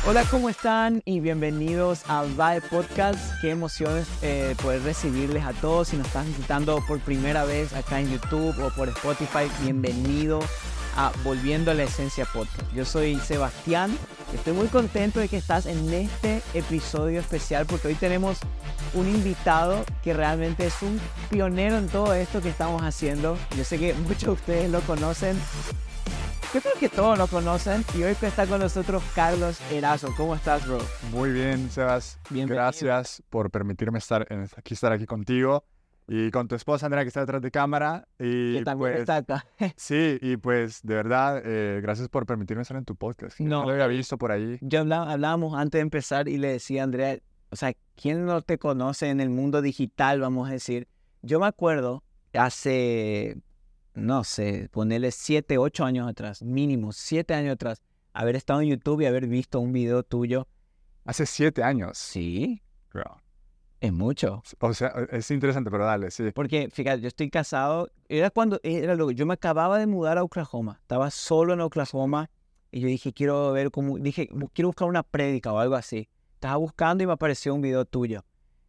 Hola, ¿cómo están? Y bienvenidos a Vibe Podcast. Qué emoción poder recibirles a todos. Si nos están visitando por primera vez acá en YouTube o por Spotify, bienvenido a Volviendo a la Esencia Podcast. Yo soy Sebastián. Estoy muy contento de que estás en este episodio especial porque hoy tenemos un invitado que realmente es un pionero en todo esto que estamos haciendo. Yo sé que muchos de ustedes lo conocen. Yo creo que todos lo conocen y hoy está con nosotros Carlos Erazo. ¿Cómo estás, bro? Muy bien, Sebas. Bienvenido. Gracias por permitirme estar aquí contigo y con tu esposa Andrea que está detrás de cámara. Y Que también pues, está acá. sí, y pues de verdad, gracias por permitirme estar en tu podcast. No. No lo había visto por ahí. Hablábamos antes de empezar y le decía a Andrea, o sea, ¿quién no te conoce en el mundo digital, vamos a decir? Yo me acuerdo hace, no sé, ponerle 7, 8 años atrás, mínimo 7 años atrás, haber estado en YouTube y haber visto un video tuyo. Hace 7 años. Sí, Girl. es mucho. O sea, es interesante, pero dale, sí. Porque, fíjate, yo estoy casado. Yo me acababa de mudar a Oklahoma. Estaba solo en Oklahoma y yo dije, quiero buscar una prédica o algo así. Estaba buscando y me apareció un video tuyo.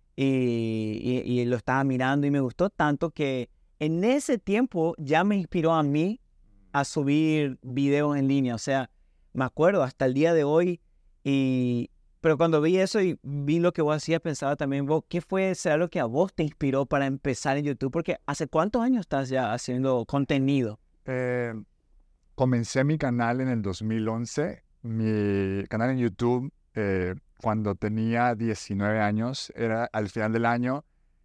Y lo estaba mirando y me gustó tanto que en ese tiempo ya me inspiró a mí a subir videos en línea. O sea, me acuerdo hasta el día de hoy. Pero cuando vi eso y vi lo que vos hacías, pensaba también, vos, será lo que a vos te inspiró para empezar en YouTube? Porque ¿hace cuántos años estás ya haciendo contenido? Comencé mi canal en el 2011. Mi canal en YouTube, cuando tenía 19 años, era al final del año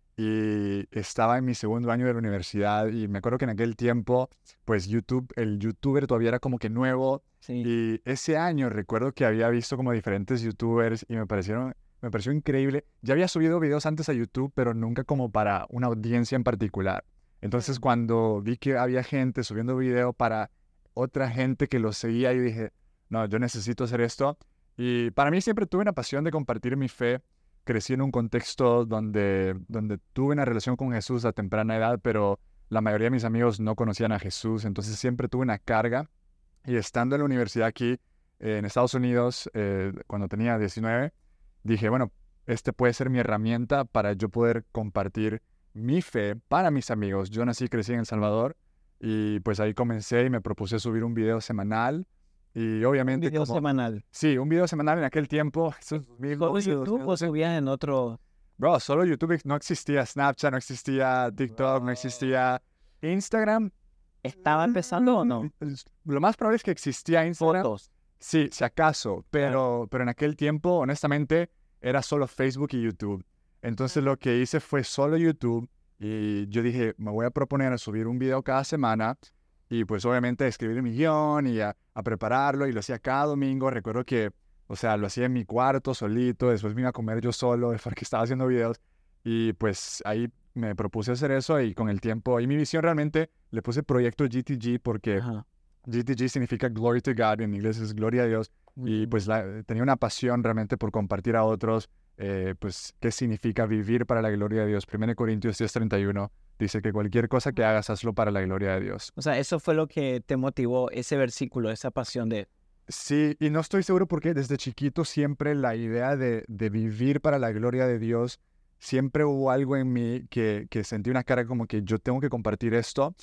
y estaba en mi segundo año de la universidad. Y me acuerdo que en aquel tiempo, pues el youtuber todavía era como que nuevo. Sí. Y ese año recuerdo que había visto como diferentes youtubers y me pareció increíble. Ya había subido videos antes a YouTube, pero nunca como para una audiencia en particular. Entonces cuando vi que había gente subiendo video para otra gente que lo seguía, yo dije, no, yo necesito hacer esto. Y para mí siempre tuve una pasión de compartir mi fe. Crecí en un contexto donde tuve una relación con Jesús a temprana edad, pero la mayoría de mis amigos no conocían a Jesús. Entonces siempre tuve una carga. Y estando en la universidad aquí, en Estados Unidos, cuando tenía 19, dije, bueno, puede ser mi herramienta para yo poder compartir mi fe para mis amigos. Yo nací y crecí en El Salvador y pues ahí comencé y me propuse subir un video semanal. Y obviamente... ¿Un video semanal? Sí, un video semanal en aquel tiempo. ¿Solo YouTube o subías en otro? Bro, solo YouTube. No existía Snapchat, no existía TikTok, no existía Instagram. ¿Estaba empezando o no? Lo más probable es que existía Instagram. Fotos. Sí, si acaso, pero en aquel tiempo, honestamente, era solo Facebook y YouTube. Entonces lo que hice fue solo YouTube y yo dije, me voy a proponer a subir un video cada semana y pues obviamente a escribir mi guión y a prepararlo y lo hacía cada domingo. Recuerdo que, o sea, lo hacía en mi cuarto solito, después me iba a comer yo solo porque estaba haciendo videos y pues ahí me propuse hacer eso y con el tiempo, y mi visión realmente le puse proyecto GTG porque Ajá. GTG significa Glory to God, en inglés es Gloria a Dios, y pues tenía una pasión realmente por compartir a otros, pues qué significa vivir para la gloria de Dios. 1 Corintios 10:31 dice que cualquier cosa que hagas, hazlo para la gloria de Dios. O sea, eso fue lo que te motivó, ese versículo, esa pasión de... Sí, y no estoy seguro porque desde chiquito siempre la idea de vivir para la gloria de Dios, siempre hubo algo en mí que sentí una carga como que yo tengo que compartir esto.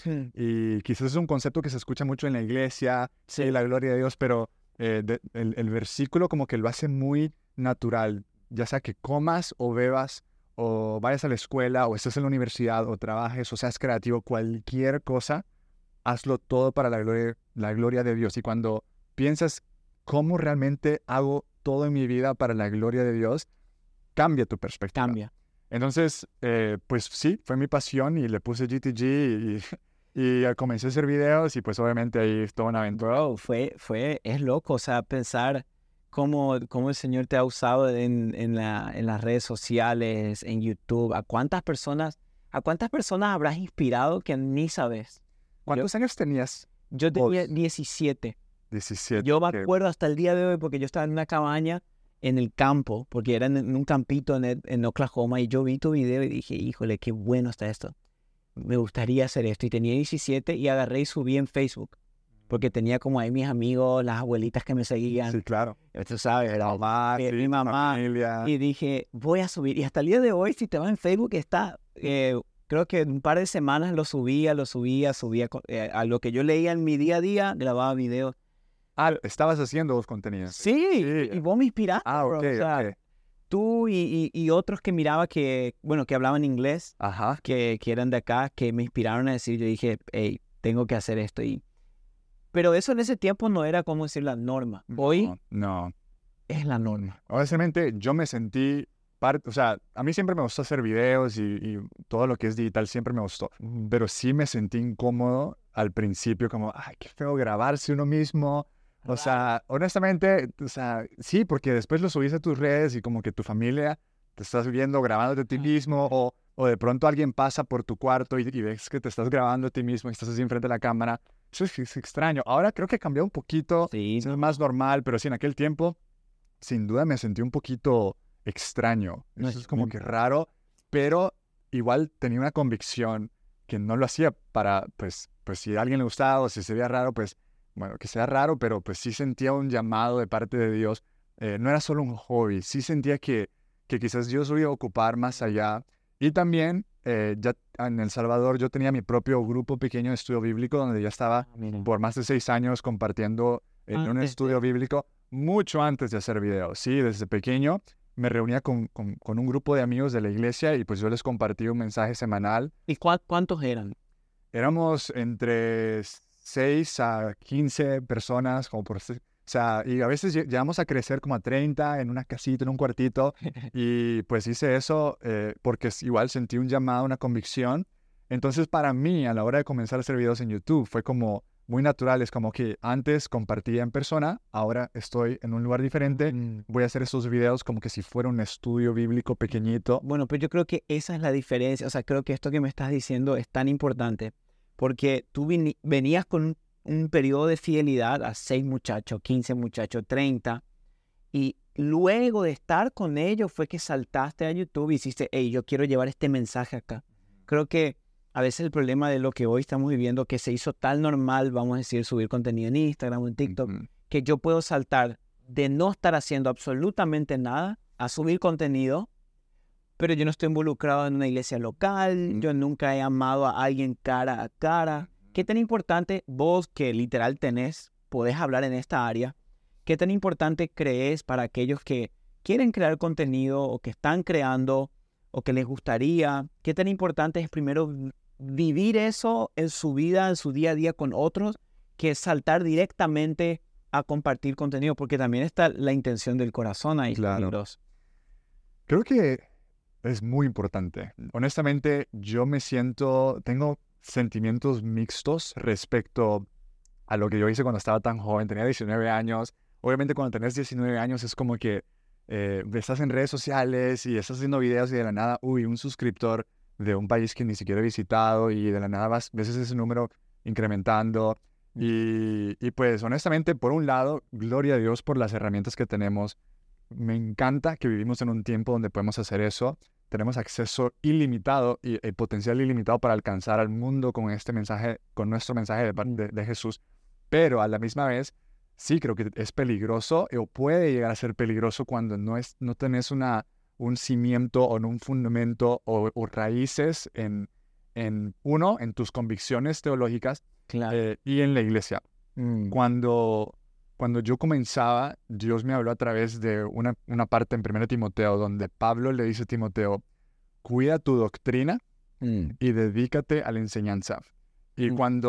Y quizás es un concepto que se escucha mucho en la iglesia, Sí. la gloria de Dios, pero el versículo como que lo hace muy natural, ya sea que comas o bebas, o vayas a la escuela, o estés en la universidad, o trabajes, o seas creativo, cualquier cosa, hazlo todo para la gloria de Dios. Y cuando piensas cómo realmente hago todo en mi vida para la gloria de Dios, cambia tu perspectiva. Cambia. Entonces, pues sí, fue mi pasión y le puse GTG y comencé a hacer videos y pues obviamente ahí es toda una aventura. Bro, es loco, o sea, pensar cómo el Señor te ha usado en las redes sociales, en YouTube. ¿A cuántas personas habrás inspirado que ni sabes? ¿Cuántos años tenías? Yo tenía 17. 17. Yo me acuerdo hasta el día de hoy porque yo estaba en una cabaña en el campo, porque era en un campito en Oklahoma, y yo vi tu video y dije, híjole, qué bueno está esto. Me gustaría hacer esto. Y tenía 17 y agarré y subí en Facebook. porque tenía como ahí mis amigos, las abuelitas que me seguían. Sí, claro. Tú sabes, la mamá, Sí, mi mamá. familia. Y dije, voy a subir. Y hasta el día de hoy, si te vas en Facebook, está, creo que en un par de semanas lo subía, a lo que yo leía en mi día a día, grababa videos. Ah, estabas haciendo vos contenidos. Sí, Sí. y vos me inspiraste, Ah, bro. ok, O sea, ok. tú y otros que miraba que, bueno, que hablaban inglés, Ajá. que eran de acá, que me inspiraron a decir, yo dije, hey, tengo que hacer esto. Pero eso en ese tiempo no era, como decir, la norma. Hoy No. es la norma. Honestamente, yo me sentí parte, o sea, a mí siempre me gustó hacer videos y todo lo que es digital siempre me gustó, pero sí me sentí incómodo al principio, como, ay, qué feo grabarse uno mismo. O sea, honestamente, o sea, sí, porque después lo subís a tus redes y como que tu familia te estás viendo grabándote a ti mismo o de pronto alguien pasa por tu cuarto y ves que te estás grabando a ti mismo y estás así enfrente de la cámara. Eso es extraño. Ahora creo que cambió un poquito, Sí, es más normal, pero sí, en aquel tiempo, sin duda me sentí un poquito extraño. No Eso es es como que raro, pero igual tenía una convicción que no lo hacía para, pues si a alguien le gustaba o si se veía raro, pues, bueno, que sea raro, pero pues sí sentía un llamado de parte de Dios. No era solo un hobby, sí sentía que quizás Dios lo iba a ocupar más allá. Y también, ya en El Salvador, yo tenía mi propio grupo pequeño de estudio bíblico, donde ya estaba mira. por más de 6 años compartiendo en un Antes estudio de- bíblico mucho antes de hacer videos. Sí, desde pequeño me reunía con un grupo de amigos de la iglesia y pues yo les compartí un mensaje semanal. ¿Y cuántos eran? Éramos entre 6 a 15 personas, como por... O sea, y a veces llegamos a crecer como a 30 en una casita, en un cuartito, y pues hice eso porque igual sentí un llamado, una convicción. Entonces para mí, a la hora de comenzar a hacer videos en YouTube, fue como muy natural. Es como que antes compartía en persona, ahora estoy en un lugar diferente, voy a hacer esos videos como que si fuera un estudio bíblico pequeñito. Bueno, pero yo creo que esa es la diferencia. O sea, creo que esto que me estás diciendo es tan importante porque tú venías con un periodo de fidelidad a 6 muchachos, 15 muchachos, 30, y luego de estar con ellos fue que saltaste a YouTube y hiciste, hey, yo quiero llevar este mensaje acá. Creo que a veces el problema de lo que hoy estamos viviendo, que se hizo tan normal, vamos a decir, subir contenido en Instagram o en TikTok, Ujú. que yo puedo saltar de no estar haciendo absolutamente nada a subir contenido, pero yo no estoy involucrado en una iglesia local, yo nunca he amado a alguien cara a cara. ¿Qué tan importante vos, que literal podés hablar en esta área, qué tan importante crees para aquellos que quieren crear contenido o que están creando o que les gustaría? ¿Qué tan importante es primero vivir eso en su vida, en su día a día con otros, que saltar directamente a compartir contenido? Porque también está la intención del corazón ahí, Claro. peligroso. Creo que es muy importante. Honestamente, tengo sentimientos mixtos respecto a lo que yo hice cuando estaba tan joven. Tenía 19 años. Obviamente cuando tenés 19 años es como que estás en redes sociales y estás haciendo videos y de la nada, un suscriptor de un país que ni siquiera he visitado y de la nada ves ese número incrementando. Y pues honestamente, por un lado, gloria a Dios por las herramientas que tenemos. Me encanta que vivimos en un tiempo donde podemos hacer eso. Tenemos acceso ilimitado y el potencial ilimitado para alcanzar al mundo con este mensaje, con nuestro mensaje de Jesús. Pero a la misma vez, sí creo que es peligroso o puede llegar a ser peligroso cuando no tenés un cimiento o un fundamento o raíces en tus convicciones teológicas Claro. y en la iglesia. Cuando yo comenzaba, Dios me habló a través de una parte en 1 Timoteo, donde Pablo le dice a Timoteo, cuida tu doctrina y dedícate a la enseñanza. Y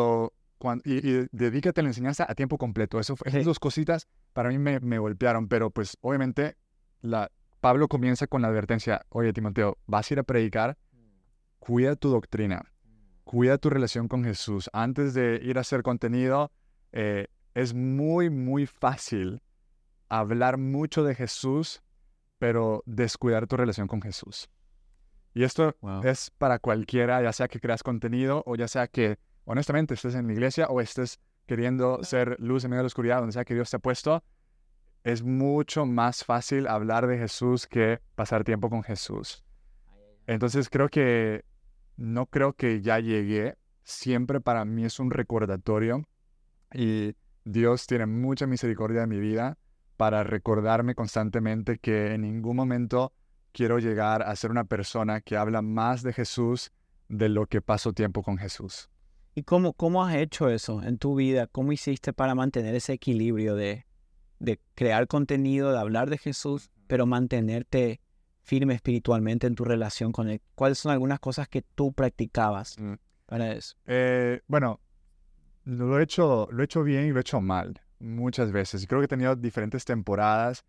y dedícate a la enseñanza a tiempo completo. Esas dos cositas para mí me golpearon, pero pues obviamente Pablo comienza con la advertencia, oye Timoteo, vas a ir a predicar, cuida tu doctrina, cuida tu relación con Jesús. Antes de ir a hacer contenido, es muy, muy fácil hablar mucho de Jesús, pero descuidar tu relación con Jesús. Y esto es para cualquiera, ya sea que creas contenido o ya sea que, honestamente, estés en la iglesia o estés queriendo ser luz en medio de la oscuridad, donde sea que Dios te ha puesto. Es mucho más fácil hablar de Jesús que pasar tiempo con Jesús. Entonces no creo que ya llegué. Siempre para mí es un recordatorio Y Dios tiene mucha misericordia de mi vida para recordarme constantemente que en ningún momento quiero llegar a ser una persona que habla más de Jesús de lo que paso tiempo con Jesús. ¿Y cómo has hecho eso en tu vida? ¿Cómo hiciste para mantener ese equilibrio de crear contenido, de hablar de Jesús, pero mantenerte firme espiritualmente en tu relación con Él? ¿Cuáles son algunas cosas que tú practicabas para eso? Bueno, lo he hecho bien y lo he hecho mal muchas veces. Creo que he tenido diferentes temporadas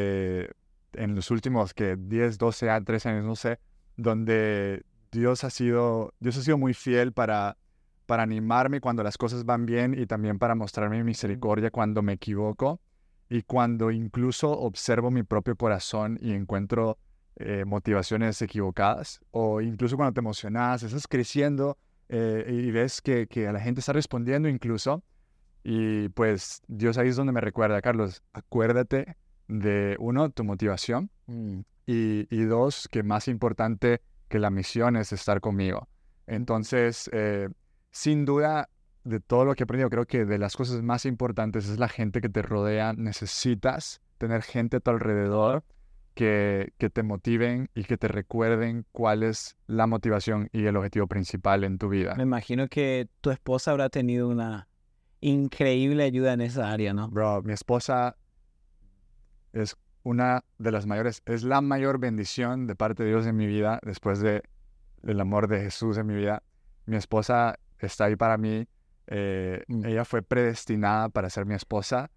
en los últimos 10, 12, 13 años, no sé, donde Dios ha sido muy fiel para animarme cuando las cosas van bien y también para mostrarme misericordia cuando me equivoco y cuando incluso observo mi propio corazón y encuentro motivaciones equivocadas, o incluso cuando te emocionas, estás creciendo y ves que a la gente está respondiendo incluso, y pues Dios ahí es donde me recuerda: Carlos, acuérdate de, uno, tu motivación, y dos, que más importante que la misión es estar conmigo. Entonces, sin duda, de todo lo que he aprendido, creo que de las cosas más importantes es la gente que te rodea. Necesitas tener gente a tu alrededor que te motiven y que te recuerden cuál es la motivación y el objetivo principal en tu vida. Me imagino que tu esposa habrá tenido una increíble ayuda en esa área, ¿no? Bro, mi esposa es una de las mayores, es la mayor bendición de parte de Dios en mi vida, después del amor de Jesús en mi vida. Mi esposa está ahí para mí. Ella fue predestinada para ser mi esposa.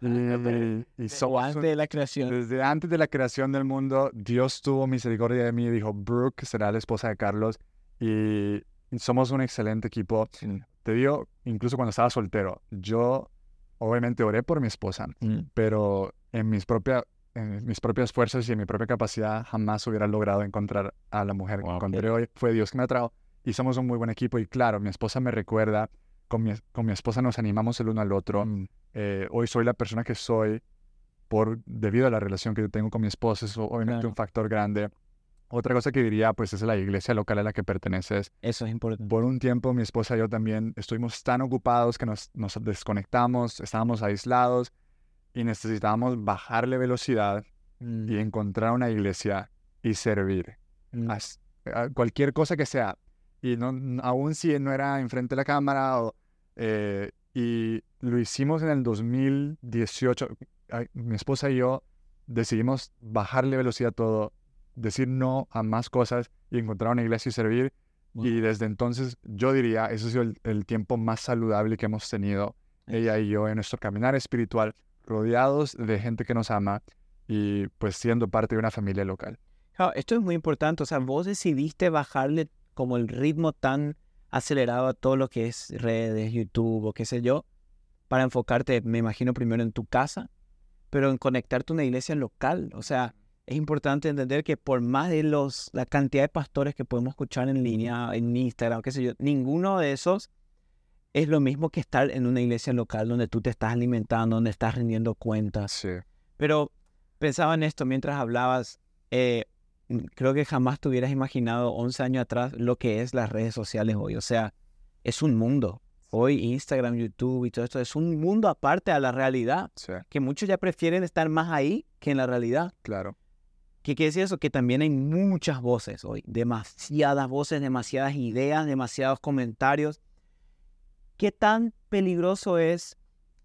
Y somos Antes de la creación. Desde antes de la creación del mundo, Dios tuvo misericordia de mí y dijo: Brooke será la esposa de Carlos. Y somos un excelente equipo. Te digo, incluso cuando estaba soltero, yo obviamente oré por mi esposa, pero en mis propias fuerzas y en mi propia capacidad jamás hubiera logrado encontrar a la mujer que encontré hoy. Fue Dios que me atrajo y somos un muy buen equipo. Y claro, mi esposa me recuerda, con mi esposa nos animamos el uno al otro. Hoy soy la persona que soy debido a la relación que yo tengo con mi esposa. Es obviamente un factor grande. Otra cosa que diría, pues, es la iglesia local a la que perteneces. Eso es importante. Por un tiempo, mi esposa y yo también estuvimos tan ocupados que nos desconectamos, estábamos aislados y necesitábamos bajarle velocidad y encontrar una iglesia y servir. A cualquier cosa que sea. Y aún si no era enfrente de la cámara, y lo hicimos en el 2018. Mi esposa y yo decidimos bajarle velocidad a todo, decir no a más cosas y encontrar una iglesia y servir. Y desde entonces, yo diría, eso ha sido el tiempo más saludable que hemos tenido, ella y yo, en nuestro caminar espiritual, rodeados de gente que nos ama y pues siendo parte de una familia local. Esto es muy importante. O sea, vos decidiste bajarle como el ritmo tan acelerado a todo lo que es redes, YouTube o qué sé yo, para enfocarte, me imagino, primero en tu casa, pero en conectarte a una iglesia local. O sea, es importante entender que por más de la cantidad de pastores que podemos escuchar en línea, en Instagram, qué sé yo, ninguno de esos es lo mismo que estar en una iglesia local donde tú te estás alimentando, donde estás rindiendo cuentas. Sí. Pero pensaba en esto mientras hablabas. Creo que jamás te hubieras imaginado 11 años atrás lo que es las redes sociales hoy. O sea, es un mundo. Hoy Instagram, YouTube y todo esto es un mundo aparte a la realidad. Sí. Que muchos ya prefieren estar más ahí que en la realidad. Claro. ¿Qué quiere decir eso? Que también hay muchas voces hoy. Demasiadas voces, demasiadas ideas, demasiados comentarios. ¿Qué tan peligroso es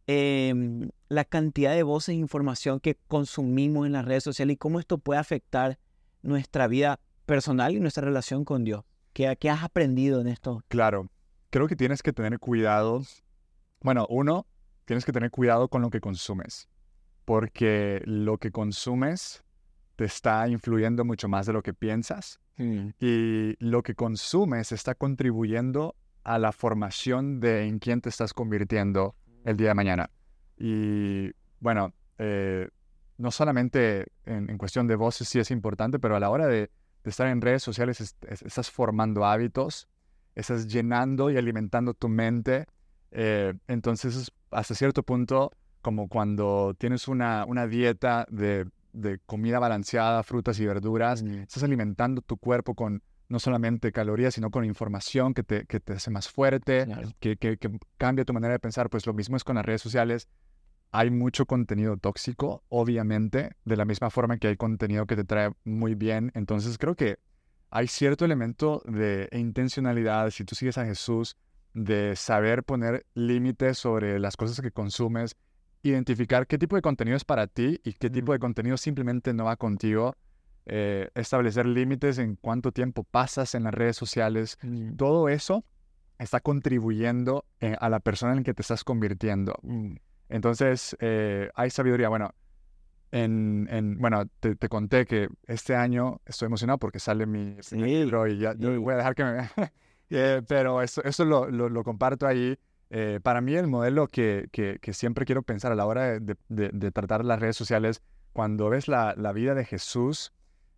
la cantidad de voces e información que consumimos en las redes sociales y cómo esto puede afectar nuestra vida personal y nuestra relación con Dios? ¿Qué has aprendido en esto? Claro, creo que tienes que tener cuidado. Bueno, tienes que tener cuidado con lo que consumes, porque lo que consumes te está influyendo mucho más de lo que piensas, y lo que consumes está contribuyendo a la formación de en quién te estás convirtiendo el día de mañana. Y bueno, no solamente en cuestión de voces sí es importante, pero a la hora de estar en redes sociales estás formando hábitos, estás llenando y alimentando tu mente. Entonces, hasta cierto punto, como cuando tienes una dieta de comida balanceada, frutas y verduras, estás alimentando tu cuerpo con no solamente calorías, sino con información que te hace más fuerte, Claro. que cambia tu manera de pensar. Pues lo mismo es con las redes sociales. Hay mucho contenido tóxico, obviamente, de la misma forma que hay contenido que te trae muy bien. Entonces creo que hay cierto elemento de intencionalidad, si tú sigues a Jesús, de saber poner límites sobre las cosas que consumes, identificar qué tipo de contenido es para ti y qué tipo de contenido simplemente no va contigo, establecer límites en cuánto tiempo pasas en las redes sociales. Todo eso está contribuyendo a la persona en la que te estás convirtiendo. Entonces, hay sabiduría. Bueno, bueno, te conté que este año estoy emocionado porque sale mi primer libro y ya yo voy a dejar que me... pero eso lo comparto ahí. Para mí el modelo que siempre quiero pensar a la hora de tratar las redes sociales, cuando ves la vida de Jesús,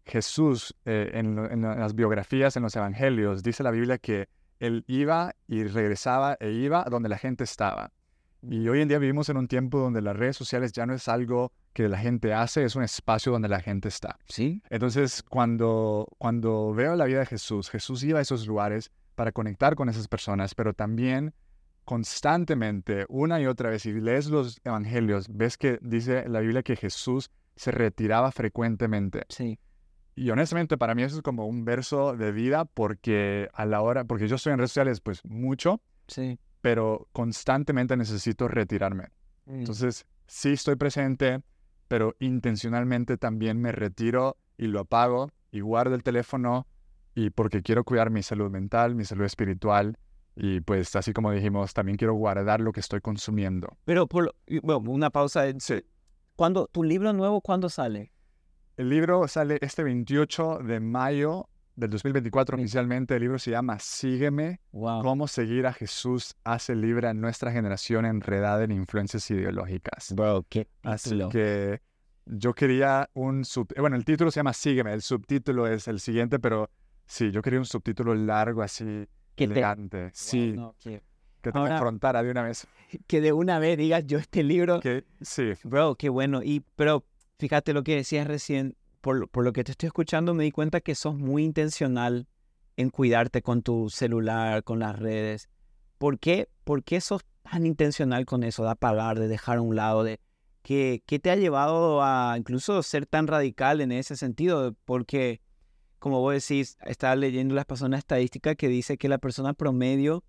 en las biografías, en los evangelios, dice la Biblia que él iba y regresaba e iba donde la gente estaba. Y hoy en día vivimos en un tiempo donde las redes sociales ya no es algo que la gente hace, es un espacio donde la gente está. Sí. Entonces, cuando veo la vida de Jesús, Jesús iba a esos lugares para conectar con esas personas, pero también constantemente, una y otra vez, si lees los evangelios, ves que dice la Biblia que Jesús se retiraba frecuentemente. Sí. Y honestamente, para mí eso es como un verso de vida porque porque yo estoy en redes sociales pues mucho, Sí. pero constantemente necesito retirarme. Entonces, sí estoy presente, pero intencionalmente también me retiro y lo apago y guardo el teléfono y porque quiero cuidar mi salud mental, mi salud espiritual y pues así como dijimos, también quiero guardar lo que estoy consumiendo. Pero, bueno, una pausa. Sí. ¿Tu libro nuevo cuándo sale? El libro sale este 28 de mayo del 2024 Sí. oficialmente. El libro se llama Sígueme, Wow. cómo seguir a Jesús hace libre a nuestra generación enredada en influencias ideológicas. Bro, qué Así título. que yo quería bueno, el título se llama Sígueme, el subtítulo es el siguiente, pero sí, yo quería un subtítulo largo, así, Que elegante. Sí, Wow, no, que que te ahora, confrontara de una vez. que de una vez digas yo este libro. Sí, Bro, qué bueno. Pero fíjate lo que decías recién. Por lo que te estoy escuchando, me di cuenta que sos muy intencional en cuidarte con tu celular, con las redes. ¿Por qué sos tan intencional con eso, de apagar, de dejar a un lado? ¿Qué te ha llevado a incluso ser tan radical en ese sentido? Porque, como vos decís, estaba leyendo las pasadas una estadística que dice que la persona promedio,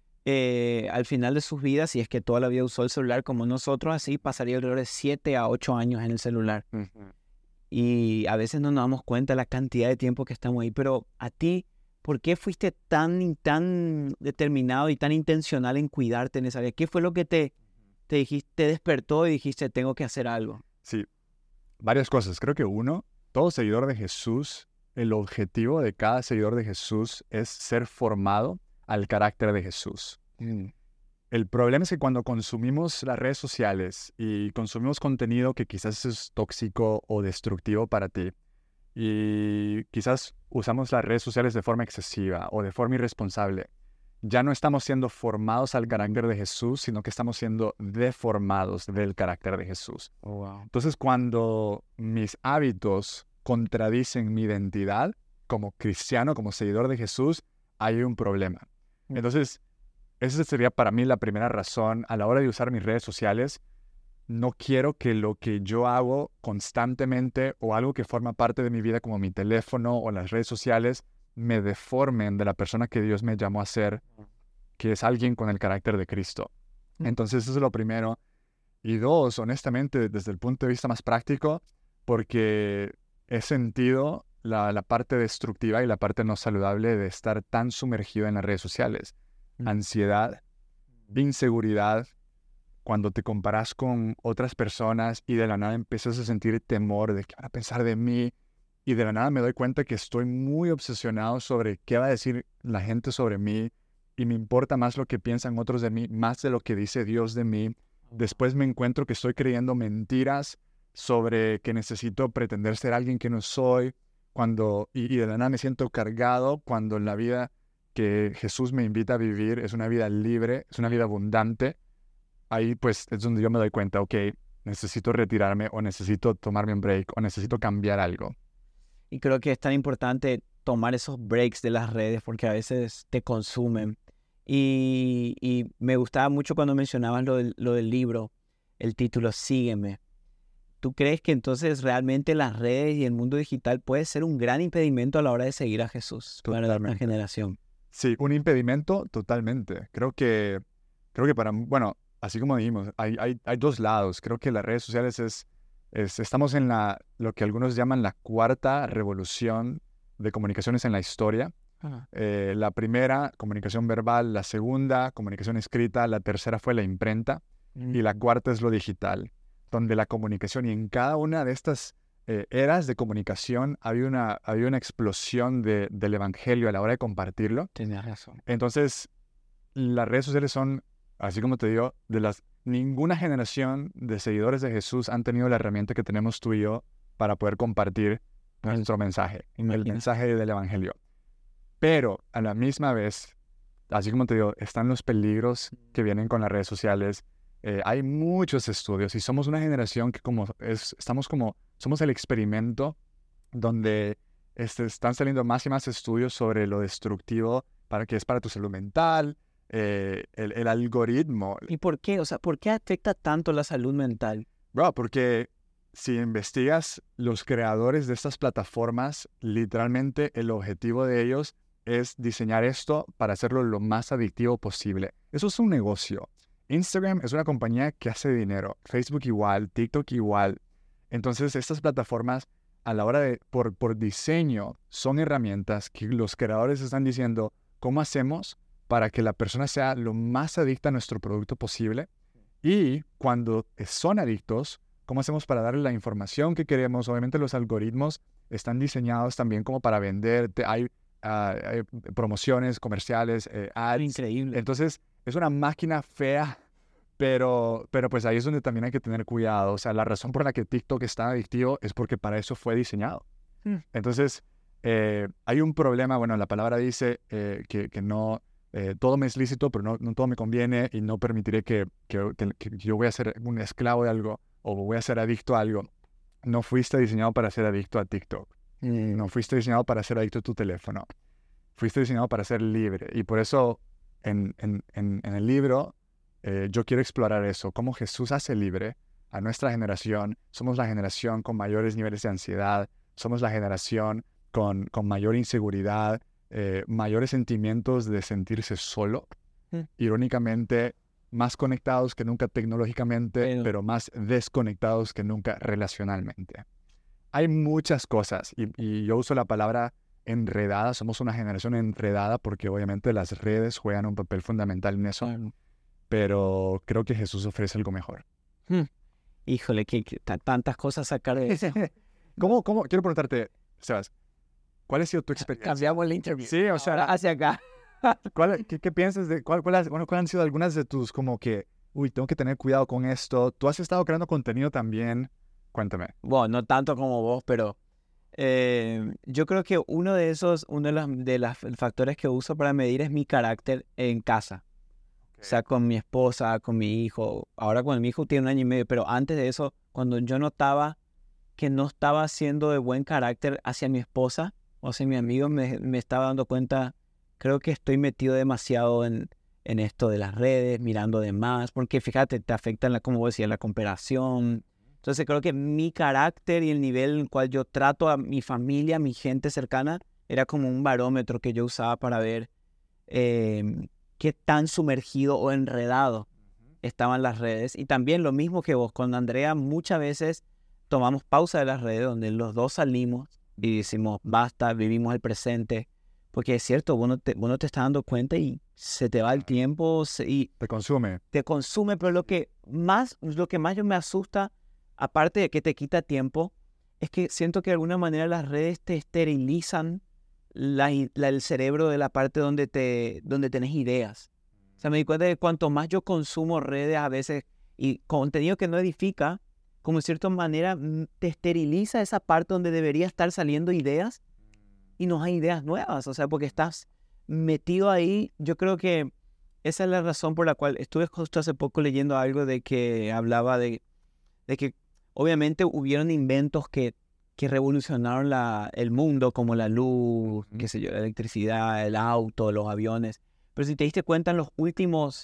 al final de sus vidas, si es que toda la vida usó el celular como nosotros, así pasaría alrededor de 7 a 8 años en el celular. Y a veces no nos damos cuenta de la cantidad de tiempo que estamos ahí. Pero a ti, ¿por qué fuiste tan determinado y tan intencional en cuidarte en esa área? ¿Qué fue lo que te despertó y dijiste, tengo que hacer algo? Sí, varias cosas. Creo que todo seguidor de Jesús, el objetivo de cada seguidor de Jesús es ser formado al carácter de Jesús. El problema es que cuando consumimos las redes sociales y consumimos contenido que quizás es tóxico o destructivo para ti, y quizás usamos las redes sociales de forma excesiva o de forma irresponsable, ya no estamos siendo formados al carácter de Jesús, sino que estamos siendo deformados del carácter de Jesús. Entonces, cuando mis hábitos contradicen mi identidad como cristiano, como seguidor de Jesús, hay un problema. Entonces, esa sería para mí la primera razón a la hora de usar mis redes sociales. No quiero que lo que yo hago constantemente o algo que forma parte de mi vida como mi teléfono o las redes sociales me deformen de la persona que Dios me llamó a ser, que es alguien con el carácter de Cristo. Entonces eso es lo primero. Y dos, honestamente, desde el punto de vista más práctico, porque he sentido la parte destructiva y la parte no saludable de estar tan sumergido en las redes sociales. Ansiedad, inseguridad, cuando te comparas con otras personas y de la nada empiezas a sentir temor de qué van a pensar de mí y de la nada me doy cuenta que estoy muy obsesionado sobre qué va a decir la gente sobre mí y me importa más lo que piensan otros de mí, más de lo que dice Dios de mí. Después me encuentro que estoy creyendo mentiras sobre que necesito pretender ser alguien que no soy y de la nada me siento cargado cuando la vida que Jesús me invita a vivir es una vida libre, es una vida abundante. Ahí pues es donde yo me doy cuenta, ok, necesito retirarme o necesito tomarme un break o necesito cambiar algo. Y creo que es tan importante tomar esos breaks de las redes porque a veces te consumen. Y me gustaba mucho cuando mencionabas lo del libro, el título Sígueme. ¿Tú crees que entonces realmente las redes y el mundo digital puede ser un gran impedimento a la hora de seguir a Jesús para la generación? Sí, un impedimento totalmente. Creo que bueno, así como dijimos, hay dos lados. Creo que las redes sociales estamos en lo que algunos llaman la cuarta revolución de comunicaciones en la historia. La primera, comunicación verbal; la segunda, comunicación escrita; la tercera fue la imprenta, y la cuarta es lo digital, donde la comunicación, y en cada una de estas eras de comunicación había una explosión del evangelio a la hora de compartirlo. Tienes razón. Entonces, las redes sociales son, así como te digo, ninguna generación de seguidores de Jesús han tenido la herramienta que tenemos tú y yo para poder compartir nuestro mensaje, el mensaje del evangelio. Pero a la misma vez, así como te digo, están los peligros que vienen con las redes sociales. Hay muchos estudios y somos una generación que somos el experimento donde están saliendo más y más estudios sobre lo destructivo que es para tu salud mental, el algoritmo. ¿Y por qué? O sea, ¿por qué afecta tanto la salud mental? Bro, porque si investigas los creadores de estas plataformas, literalmente el objetivo de ellos es diseñar esto para hacerlo lo más adictivo posible. Eso es un negocio. Instagram es una compañía que hace dinero. Facebook igual, TikTok igual. Entonces, estas plataformas, a la hora por diseño, son herramientas que los creadores están diciendo, ¿cómo hacemos para que la persona sea lo más adicta a nuestro producto posible? Y cuando son adictos, ¿cómo hacemos para darle la información que queremos? Obviamente los algoritmos están diseñados también como para venderte. Hay promociones, comerciales, ads. Increíble. Entonces, es una máquina fea, pero pues ahí es donde también hay que tener cuidado. O sea, la razón por la que TikTok es tan adictivo es porque para eso fue diseñado. Entonces, hay un problema. Bueno, la palabra dice que no... todo me es lícito, pero no todo me conviene, y no permitiré que yo voy a ser un esclavo de algo o voy a ser adicto a algo. No fuiste diseñado para ser adicto a TikTok. No fuiste diseñado para ser adicto a tu teléfono. Fuiste diseñado para ser libre. Y por eso en el libro yo quiero explorar eso, cómo Jesús hace libre a nuestra generación. Somos la generación con mayores niveles de ansiedad, somos la generación con mayor inseguridad, mayores sentimientos de sentirse solo. Irónicamente, más conectados que nunca tecnológicamente, pero más desconectados que nunca relacionalmente. Hay muchas cosas, y yo uso la palabra enredada. Somos una generación enredada porque obviamente las redes juegan un papel fundamental en eso, pero creo que Jesús ofrece algo mejor. Híjole, que tantas cosas sacar de eso. ¿Cómo? Quiero preguntarte, Sebas, ¿cuál ha sido tu experiencia? Cambiamos el interview. Sí, o sea, ahora hacia acá. ¿Qué piensas de cuál han sido algunas de tus como que, tengo que tener cuidado con esto? Tú has estado creando contenido también. Cuéntame. Bueno, no tanto como vos, pero yo creo que uno de los factores que uso para medir es mi carácter en casa. O sea, con mi esposa, con mi hijo. Ahora con mi hijo tiene 1 año y medio, pero antes de eso, cuando yo notaba que no estaba siendo de buen carácter hacia mi esposa o hacia mi amigo, me estaba dando cuenta, creo que estoy metido demasiado en esto de las redes, mirando de más, porque fíjate, te afecta, como vos decías, la comparación. Entonces creo que mi carácter y el nivel en el cual yo trato a mi familia, a mi gente cercana, era como un barómetro que yo usaba para ver qué tan sumergido o enredado estaban las redes. Y también lo mismo que vos, con Andrea muchas veces tomamos pausa de las redes donde los dos salimos y decimos basta, vivimos el presente. Porque es cierto, vos no te estás dando cuenta y se te va el tiempo y te consume. Te consume, pero lo que más yo me asusta, aparte de que te quita tiempo, es que siento que de alguna manera las redes te esterilizan el cerebro de la parte donde tenés ideas. O sea, me di cuenta de que cuanto más yo consumo redes a veces y contenido que no edifica, como de cierta manera te esteriliza esa parte donde debería estar saliendo ideas y no hay ideas nuevas. O sea, porque estás metido ahí. Yo creo que esa es la razón por la cual estuve justo hace poco leyendo algo de que hablaba de que obviamente hubieron inventos que que revolucionaron el mundo, como la luz, qué sé yo, la electricidad, el auto, los aviones. Pero si te diste cuenta, en los últimos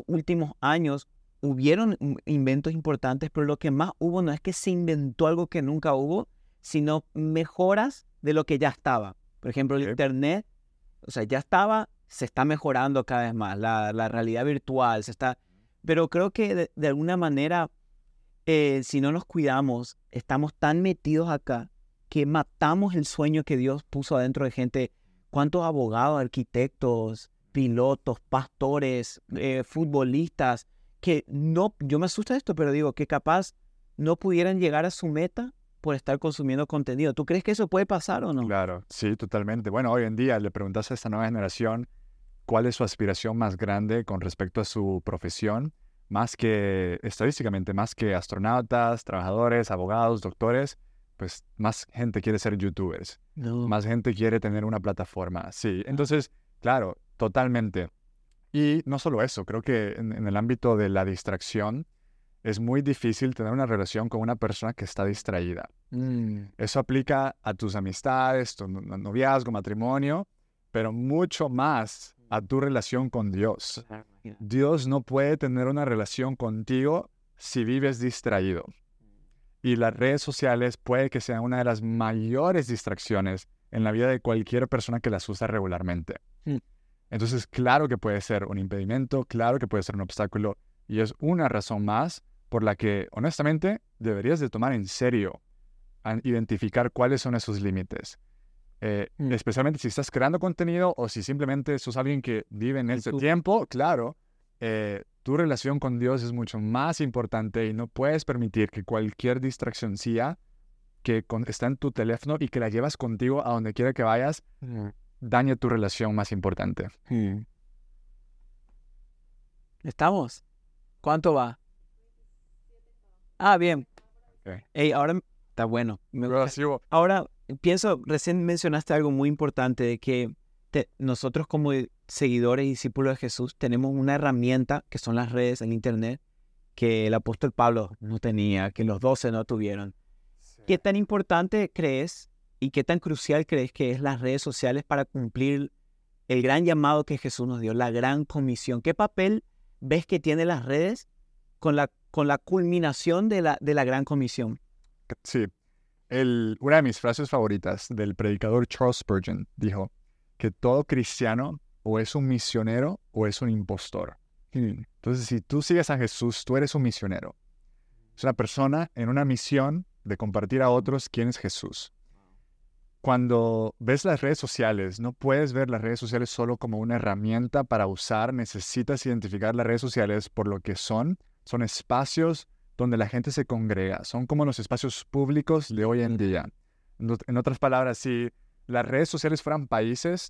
años hubieron inventos importantes, pero lo que más hubo no es que se inventó algo que nunca hubo, sino mejoras de lo que ya estaba. Por ejemplo, el Internet, o sea, ya estaba, se está mejorando cada vez más, la realidad virtual, pero creo que de alguna manera, si no nos cuidamos, estamos tan metidos acá que matamos el sueño que Dios puso adentro de gente. ¿Cuántos abogados, arquitectos, pilotos, pastores, futbolistas, que no, yo me asusta esto, pero digo, que capaz no pudieran llegar a su meta por estar consumiendo contenido? ¿Tú crees que eso puede pasar o no? Claro, sí, totalmente. Bueno, hoy en día le preguntas a esta nueva generación cuál es su aspiración más grande con respecto a su profesión, más que estadísticamente, más que astronautas, trabajadores, abogados, doctores, pues más gente quiere ser youtubers, más gente quiere tener una plataforma. Sí, entonces, claro, totalmente. Y no solo eso, creo que en el ámbito de la distracción es muy difícil tener una relación con una persona que está distraída. Eso aplica a tus amistades, tu noviazgo, matrimonio, pero mucho más a tu relación con Dios. Dios no puede tener una relación contigo si vives distraído. Y las redes sociales puede que sean una de las mayores distracciones en la vida de cualquier persona que las usa regularmente. Entonces, claro que puede ser un impedimento, claro que puede ser un obstáculo, y es una razón más por la que, honestamente, deberías de tomar en serio identificar cuáles son esos límites. Especialmente si estás creando contenido o si simplemente sos alguien que vive en este tiempo, claro, tu relación con Dios es mucho más importante y no puedes permitir que cualquier distraccióncilla que está en tu teléfono y que la llevas contigo a donde quiera que vayas, dañe tu relación más importante. ¿Estamos? ¿Cuánto va? Ah, bien. Okay. Hey, ahora está bueno. Ahora pienso, recién mencionaste algo muy importante de que nosotros como seguidores y discípulos de Jesús tenemos una herramienta que son las redes, el Internet, que el apóstol Pablo no tenía, que los 12 no tuvieron. Sí. ¿Qué tan importante crees y qué tan crucial crees que es las redes sociales para cumplir el gran llamado que Jesús nos dio, la gran comisión? ¿Qué papel ves que tienen las redes con la culminación de la gran comisión? Sí. Una de mis frases favoritas del predicador Charles Spurgeon dijo que todo cristiano o es un misionero o es un impostor. Entonces, si tú sigues a Jesús, tú eres un misionero. Es una persona en una misión de compartir a otros quién es Jesús. Cuando ves las redes sociales, no puedes ver las redes sociales solo como una herramienta para usar. Necesitas identificar las redes sociales por lo que son. Son espacios donde la gente se congrega. Son como los espacios públicos de hoy en día. En otras palabras, si las redes sociales fueran países,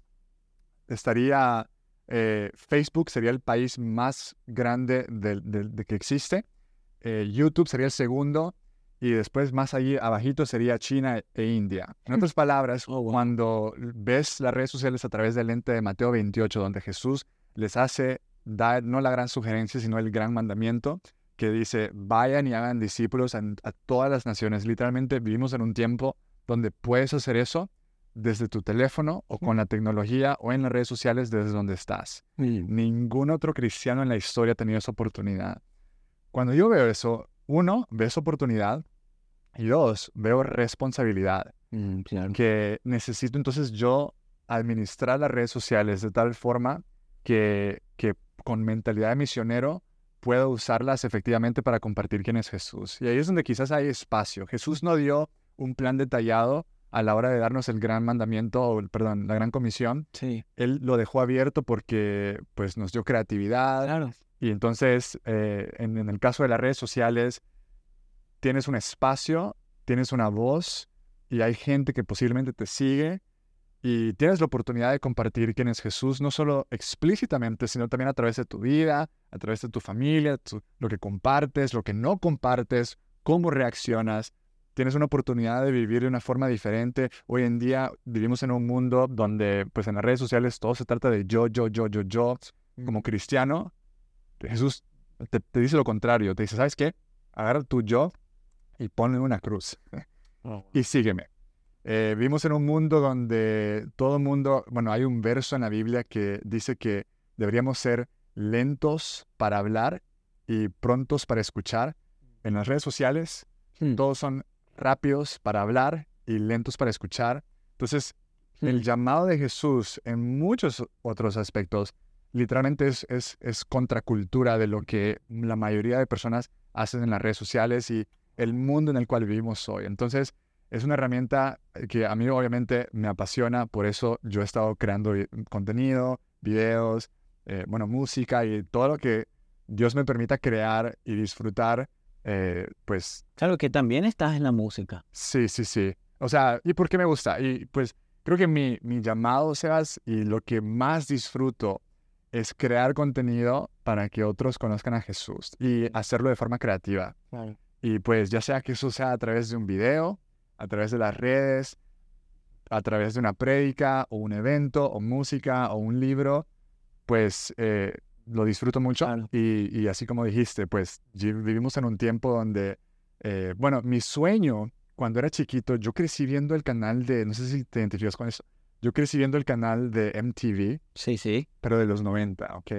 Facebook sería el país más grande de que existe. YouTube sería el segundo. Y después, más allí abajito, sería China e India. En otras palabras, cuando ves las redes sociales a través del lente de Mateo 28, donde Jesús les hace dar no la gran sugerencia, sino el gran mandamiento, que dice, vayan y hagan discípulos a todas las naciones. Literalmente vivimos en un tiempo donde puedes hacer eso desde tu teléfono o con la tecnología o en las redes sociales desde donde estás. Ningún otro cristiano en la historia ha tenido esa oportunidad. Cuando yo veo eso, uno, ves oportunidad y dos, veo responsabilidad. Claro. Que necesito entonces yo administrar las redes sociales de tal forma que con mentalidad de misionero puedo usarlas efectivamente para compartir quién es Jesús. Y ahí es donde quizás hay espacio. Jesús no dio un plan detallado a la hora de darnos el gran mandamiento, la gran comisión. Sí. Él lo dejó abierto porque pues, nos dio creatividad. Claro. Y entonces, en el caso de las redes sociales, tienes un espacio, tienes una voz y hay gente que posiblemente te sigue y tienes la oportunidad de compartir quién es Jesús, no solo explícitamente, sino también a través de tu vida, a través de tu familia, lo que compartes, lo que no compartes, cómo reaccionas. Tienes una oportunidad de vivir de una forma diferente. Hoy en día vivimos en un mundo donde, pues en las redes sociales todo se trata de yo. Como cristiano, Jesús te dice lo contrario. Te dice, ¿sabes qué? Agarra tu yo y ponle una cruz. y sígueme. Vivimos en un mundo donde todo el mundo, bueno, hay un verso en la Biblia que dice que deberíamos ser lentos para hablar y prontos para escuchar. En las redes sociales, todos son rápidos para hablar y lentos para escuchar. Entonces, el llamado de Jesús en muchos otros aspectos literalmente es contracultura de lo que la mayoría de personas hacen en las redes sociales y el mundo en el cual vivimos hoy. Entonces, es una herramienta que a mí obviamente me apasiona, por eso yo he estado creando contenido, videos, música y todo lo que Dios me permita crear y disfrutar, pues... Claro que también estás en la música. Sí. O sea, ¿y por qué me gusta? Y pues creo que mi llamado, Sebas, y lo que más disfruto es crear contenido para que otros conozcan a Jesús y hacerlo de forma creativa. Claro. Y pues ya sea que eso sea a través de un video, a través de las redes, a través de una prédica o un evento o música o un libro, pues lo disfruto mucho. Claro. Y así como dijiste, pues vivimos en un tiempo donde, mi sueño cuando era chiquito, yo crecí viendo el canal de, no sé si te identificas con eso, yo crecí viendo el canal de MTV, Sí. pero de los 90, ¿ok?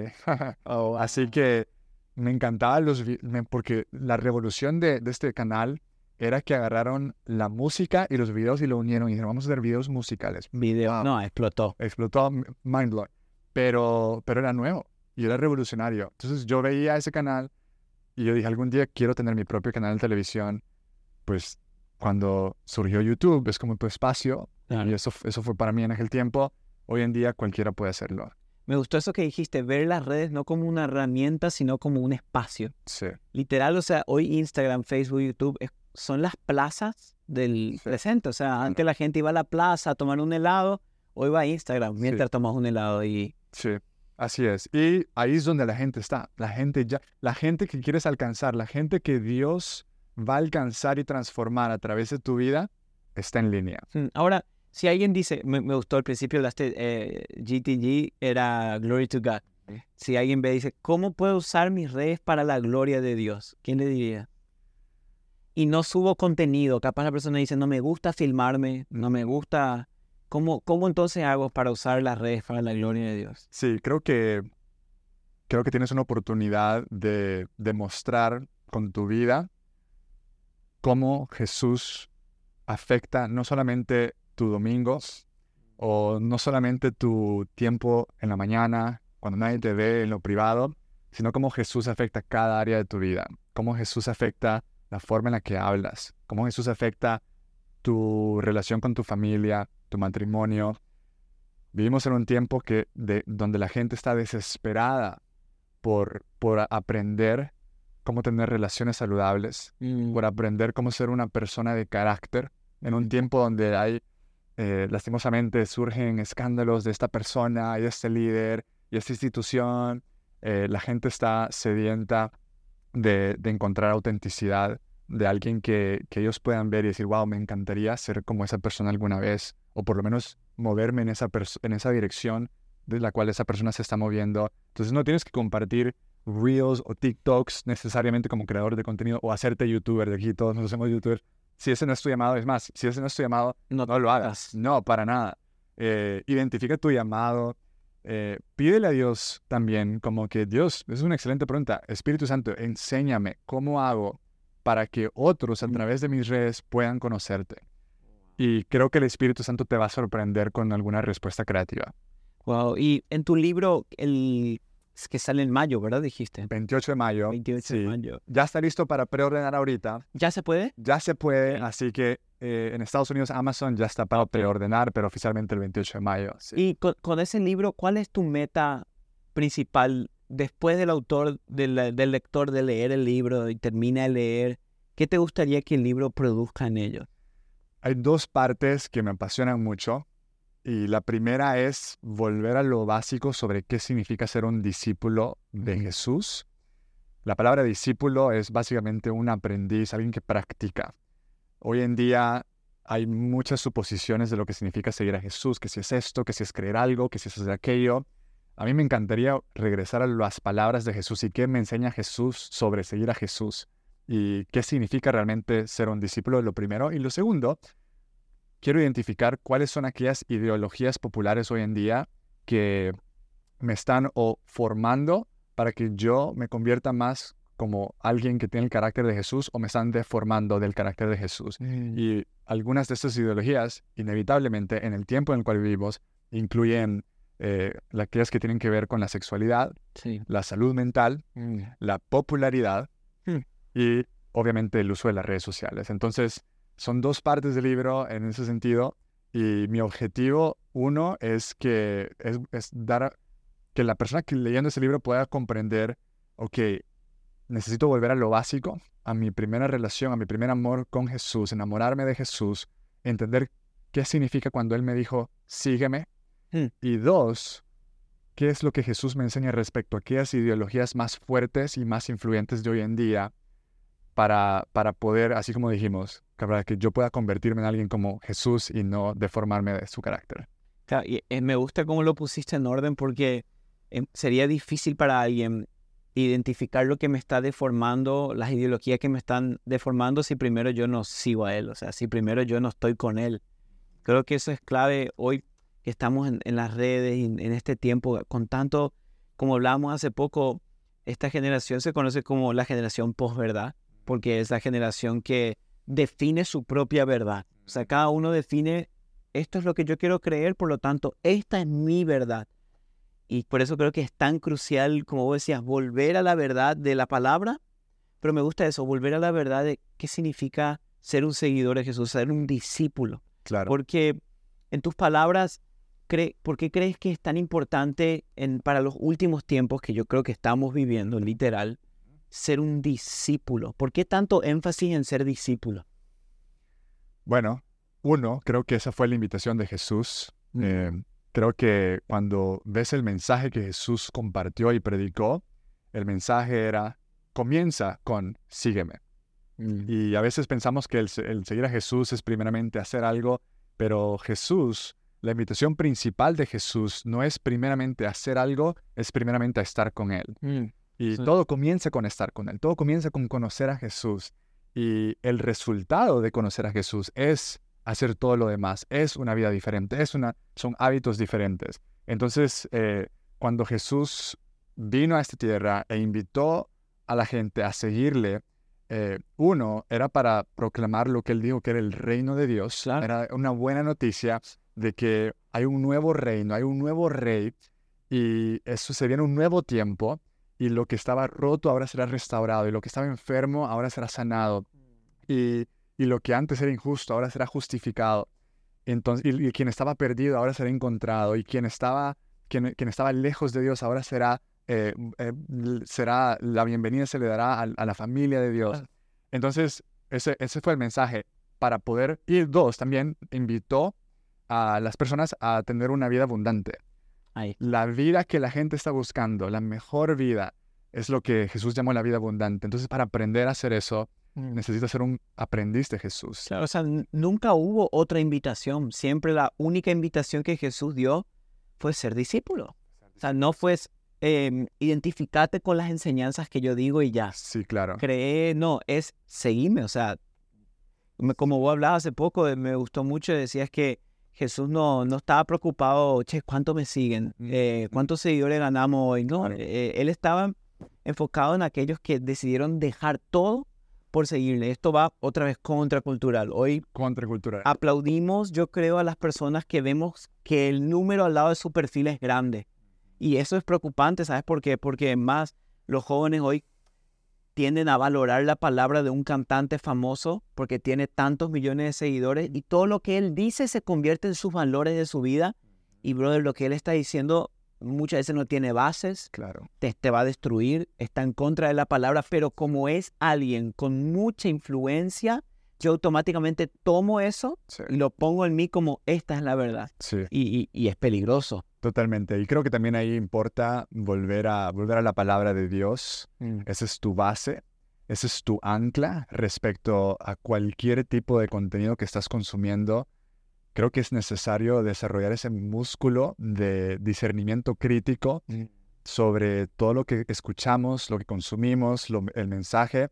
Así que me encantaba porque la revolución de este canal era que agarraron la música y los videos y lo unieron y dijeron, vamos a hacer videos musicales. Video, Wow. no, explotó. Explotó, mind blowing. Pero era nuevo y era revolucionario. Entonces yo veía ese canal y yo dije, algún día quiero tener mi propio canal de televisión. Pues cuando surgió YouTube, es como tu espacio. Claro. Y eso fue para mí en aquel tiempo. Hoy en día cualquiera puede hacerlo. Me gustó eso que dijiste, ver las redes no como una herramienta, sino como un espacio. Sí. Literal, o sea, hoy Instagram, Facebook, YouTube son las plazas del presente. O sea, antes la gente iba a la plaza a tomar un helado, hoy va a Instagram mientras tomas un helado y... Sí, así es. Y ahí es donde la gente está. La gente que quieres alcanzar, la gente que Dios va a alcanzar y transformar a través de tu vida, está en línea. Ahora, si alguien dice, me gustó al principio, GTG era Glory to God. Si alguien ve dice, ¿cómo puedo usar mis redes para la gloria de Dios? ¿Quién le diría? Y no subo contenido. Capaz la persona dice, no me gusta filmarme, no me gusta... ¿Cómo entonces hago para usar las redes para la gloria de Dios? Sí, creo que tienes una oportunidad de demostrar con tu vida cómo Jesús afecta no solamente tu domingo o no solamente tu tiempo en la mañana, cuando nadie te ve en lo privado, sino cómo Jesús afecta cada área de tu vida, cómo Jesús afecta la forma en la que hablas, cómo Jesús afecta tu relación con tu familia, tu matrimonio. Vivimos en un tiempo donde la gente está desesperada por aprender cómo tener relaciones saludables, por aprender cómo ser una persona de carácter, en un tiempo donde hay, lastimosamente, surgen escándalos de esta persona y de este líder y esta institución. La gente está sedienta de encontrar autenticidad, de alguien que ellos puedan ver y decir, wow, me encantaría ser como esa persona alguna vez, o por lo menos moverme en esa dirección de la cual esa persona se está moviendo. Entonces no tienes que compartir Reels o TikToks necesariamente como creador de contenido o hacerte YouTuber. De aquí todos nos hacemos YouTubers. Si ese no es tu llamado, es más, si ese no es tu llamado, no lo hagas. No, para nada. Identifica tu llamado. Pídele a Dios también, como que Dios, es una excelente pregunta. Espíritu Santo, enséñame cómo hago para que otros a través de mis redes puedan conocerte. Y creo que el Espíritu Santo te va a sorprender con alguna respuesta creativa. Wow, y en tu libro, es que sale en mayo, ¿verdad? Dijiste. 28 de mayo. 28 de mayo. Ya está listo para preordenar ahorita. ¿Ya se puede? Ya se puede, así que en Estados Unidos Amazon ya está para preordenar, pero oficialmente el 28 de mayo. Sí. Y con ese libro, ¿cuál es tu meta principal después del autor, del lector, de leer el libro y termina de leer? ¿Qué te gustaría que el libro produzca en ellos? Hay dos partes que me apasionan mucho. Y la primera es volver a lo básico sobre qué significa ser un discípulo de Jesús. La palabra discípulo es básicamente un aprendiz, alguien que practica. Hoy en día hay muchas suposiciones de lo que significa seguir a Jesús, que si es esto, que si es creer algo, que si es hacer aquello. A mí me encantaría regresar a las palabras de Jesús y qué me enseña Jesús sobre seguir a Jesús. y qué significa realmente ser un discípulo, lo primero. Y lo segundo, quiero identificar cuáles son aquellas ideologías populares hoy en día que me están o formando para que yo me convierta más como alguien que tiene el carácter de Jesús, o me están deformando del carácter de Jesús. Y algunas de estas ideologías, inevitablemente, en el tiempo en el cual vivimos, incluyen aquellas que tienen que ver con la sexualidad, Sí. la salud mental, la popularidad y, obviamente, el uso de las redes sociales. Entonces, son dos partes del libro en ese sentido, y mi objetivo, uno, es que es dar que la persona que leyendo ese libro pueda comprender, ok, necesito volver a lo básico, a mi primera relación, a mi primer amor con Jesús, enamorarme de Jesús, entender qué significa cuando Él me dijo, sígueme. Y dos, qué es lo que Jesús me enseña respecto a aquellas ideologías más fuertes y más influyentes de hoy en día para poder, así como dijimos, para que yo pueda convertirme en alguien como Jesús y no deformarme de su carácter. Claro, y me gusta cómo lo pusiste en orden, porque sería difícil para alguien identificar lo que me está deformando, las ideologías que me están deformando, si primero yo no sigo a Él, o sea, si primero yo no estoy con Él. Creo que eso es clave hoy que estamos en las redes y en este tiempo, con tanto, como hablábamos hace poco, esta generación se conoce como la generación posverdad, porque es la generación que define su propia verdad. O sea, cada uno define, esto es lo que yo quiero creer, por lo tanto, esta es mi verdad. Y por eso creo que es tan crucial, como vos decías, volver a la verdad de la palabra, pero me gusta eso, volver a la verdad de qué significa ser un seguidor de Jesús, ser un discípulo. Claro. Porque en tus palabras, ¿por qué crees que es tan importante para los últimos tiempos que yo creo que estamos viviendo, literal, ser un discípulo? ¿Por qué tanto énfasis en ser discípulo? Bueno, uno, creo que esa fue la invitación de Jesús. Creo que cuando ves el mensaje que Jesús compartió y predicó, el mensaje era, comienza con sígueme. Y a veces pensamos que el seguir a Jesús es primeramente hacer algo, pero Jesús, la invitación principal de Jesús no es primeramente hacer algo, es primeramente a estar con Él. Y Sí. todo comienza con estar con Él, todo comienza con conocer a Jesús. Y el resultado de conocer a Jesús es hacer todo lo demás, es una vida diferente, son hábitos diferentes. Entonces, cuando Jesús vino a esta tierra e invitó a la gente a seguirle, uno, era para proclamar lo que Él dijo que era el reino de Dios. Claro. Era una buena noticia de que hay un nuevo reino, hay un nuevo rey, y eso se viene un nuevo tiempo, y lo que estaba roto ahora será restaurado, y lo que estaba enfermo ahora será sanado, y lo que antes era injusto ahora será justificado. Entonces, y quien estaba perdido ahora será encontrado, y quien estaba lejos de Dios ahora será la bienvenida se le dará a la familia de Dios. Entonces, ese fue el mensaje para poder ir. Dos, también invitó a las personas a tener una vida abundante. Ahí. La vida que la gente está buscando, la mejor vida, es lo que Jesús llamó la vida abundante. Entonces, para aprender a hacer eso, necesitas ser un aprendiz de Jesús. Claro, o sea, nunca hubo otra invitación. Siempre la única invitación que Jesús dio fue ser discípulo. O sea, no fue identificarte con las enseñanzas que yo digo y ya. Sí, claro. No, es seguirme. O sea, como vos hablabas hace poco, me gustó mucho, decías que Jesús no estaba preocupado, che, ¿cuántos me siguen? ¿Cuántos seguidores ganamos hoy? No, Claro. Él estaba enfocado en aquellos que decidieron dejar todo por seguirle. Esto va otra vez contracultural. Hoy Contracultural. aplaudimos, yo creo, a las personas que vemos que el número al lado de su perfil es grande. Y eso es preocupante, ¿sabes por qué? Porque más los jóvenes hoy tienden a valorar la palabra de un cantante famoso porque tiene tantos millones de seguidores, y todo lo que él dice se convierte en sus valores de su vida. Y, brother, lo que él está diciendo muchas veces no tiene bases, Claro. te va a destruir, está en contra de la palabra, pero como es alguien con mucha influencia, yo automáticamente tomo eso Sí. y lo pongo en mí como esta es la verdad. Sí. Y es peligroso. Totalmente. Y creo que también ahí importa volver a la palabra de Dios. Esa es tu base, ese es tu ancla respecto a cualquier tipo de contenido que estás consumiendo. Creo que es necesario desarrollar ese músculo de discernimiento crítico sobre todo lo que escuchamos, lo que consumimos, el mensaje.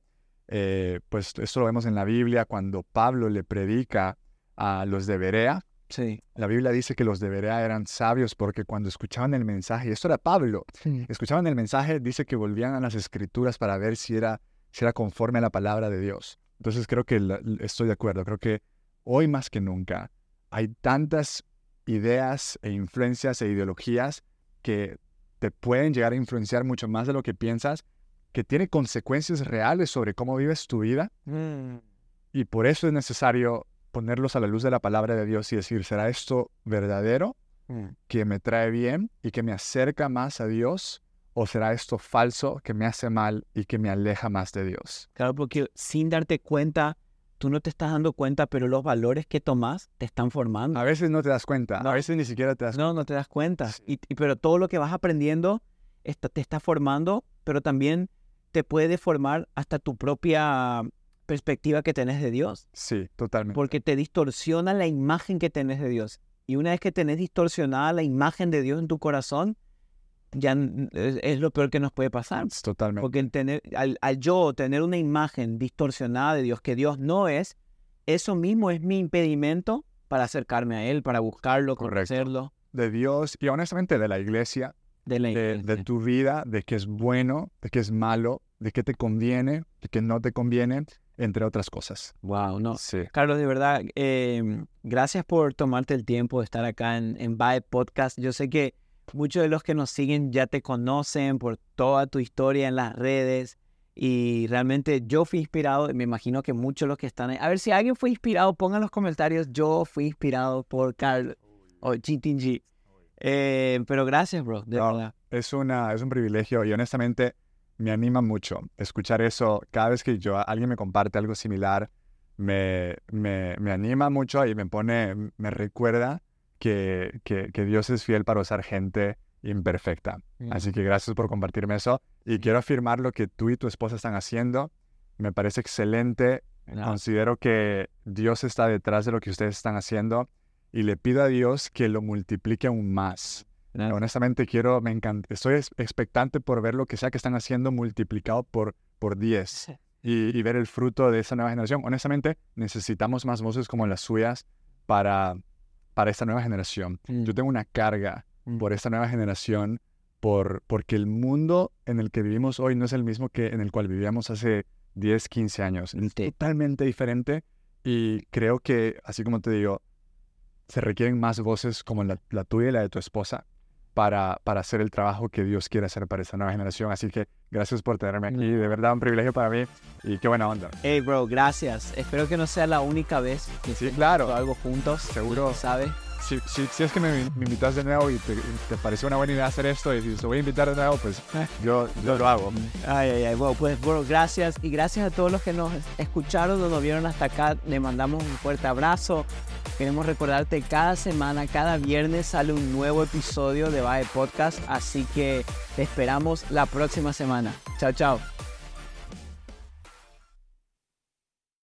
pues esto lo vemos en la Biblia cuando Pablo le predica a los de Berea. Sí. La Biblia dice que los de Berea eran sabios porque cuando escuchaban el mensaje, y esto era Pablo, escuchaban el mensaje, dice que volvían a las Escrituras para ver si era conforme a la palabra de Dios. Entonces creo que estoy de acuerdo, creo que hoy más que nunca hay tantas ideas e influencias e ideologías que te pueden llegar a influenciar mucho más de lo que piensas, que tiene consecuencias reales sobre cómo vives tu vida. Y por eso es necesario ponerlos a la luz de la palabra de Dios y decir, ¿será esto verdadero, que me trae bien y que me acerca más a Dios? ¿O será esto falso, que me hace mal y que me aleja más de Dios? Claro, porque sin darte cuenta, tú no te estás dando cuenta, pero los valores que tomas te están formando. A veces no te das cuenta, No. a veces ni siquiera te das cuenta. No te das cuenta. Sí. Pero todo lo que vas aprendiendo te está formando, pero también te puede deformar hasta tu propia perspectiva que tenés de Dios. Sí, totalmente. Porque te distorsiona la imagen que tenés de Dios. Y una vez que tenés distorsionada la imagen de Dios en tu corazón, ya es lo peor que nos puede pasar. Totalmente. Porque al yo tener una imagen distorsionada de Dios, que Dios no es, eso mismo es mi impedimento para acercarme a Él, para buscarlo, conocerlo. De Dios y honestamente de la iglesia, de tu vida, de qué es bueno, de qué es malo, de qué te conviene, de qué no te conviene, entre otras cosas. Wow, no. Sí. Carlos, de verdad, gracias por tomarte el tiempo de estar acá en Vibe Podcast. Yo sé que muchos de los que nos siguen ya te conocen por toda tu historia en las redes y realmente yo fui inspirado, y me imagino que muchos de los que están ahí. A ver, si alguien fue inspirado, pongan en los comentarios, yo fui inspirado por Carlos o GTG. Pero gracias, bro, de verdad. Es un privilegio y honestamente me anima mucho escuchar eso. Cada vez que alguien me comparte algo similar, me anima mucho y me recuerda que Dios es fiel para usar gente imperfecta. Así que gracias por compartirme eso. Y quiero afirmar lo que tú y tu esposa están haciendo. Me parece excelente. Considero que Dios está detrás de lo que ustedes están haciendo y le pido a Dios que lo multiplique aún más. Honestamente me encanta. Estoy expectante por ver lo que sea que están haciendo multiplicado por 10 y ver el fruto de esa nueva generación. Honestamente, necesitamos más voces como las suyas para esta nueva generación. Yo tengo una carga por esta nueva generación porque el mundo en el que vivimos hoy no es el mismo que en el cual vivíamos hace 10, 15 años. Es totalmente diferente y creo que, así como te digo, se requieren más voces como la tuya y la de tu esposa para hacer el trabajo que Dios quiere hacer para esta nueva generación. Así que gracias por tenerme aquí. De verdad, un privilegio para mí y qué buena onda. Hey, bro, gracias. Espero que no sea la única vez que hacemos algo juntos. Seguro. ¿Sabes? Si es que me invitas de nuevo y te pareció una buena idea hacer esto y si te voy a invitar de nuevo, pues yo lo hago. Bueno, pues bro, gracias. Y gracias a todos los que nos escucharon o nos vieron hasta acá. Le mandamos un fuerte abrazo. Queremos recordarte, cada semana, cada viernes sale un nuevo episodio de Vibe Podcast. Así que te esperamos la próxima semana. Chao, chao.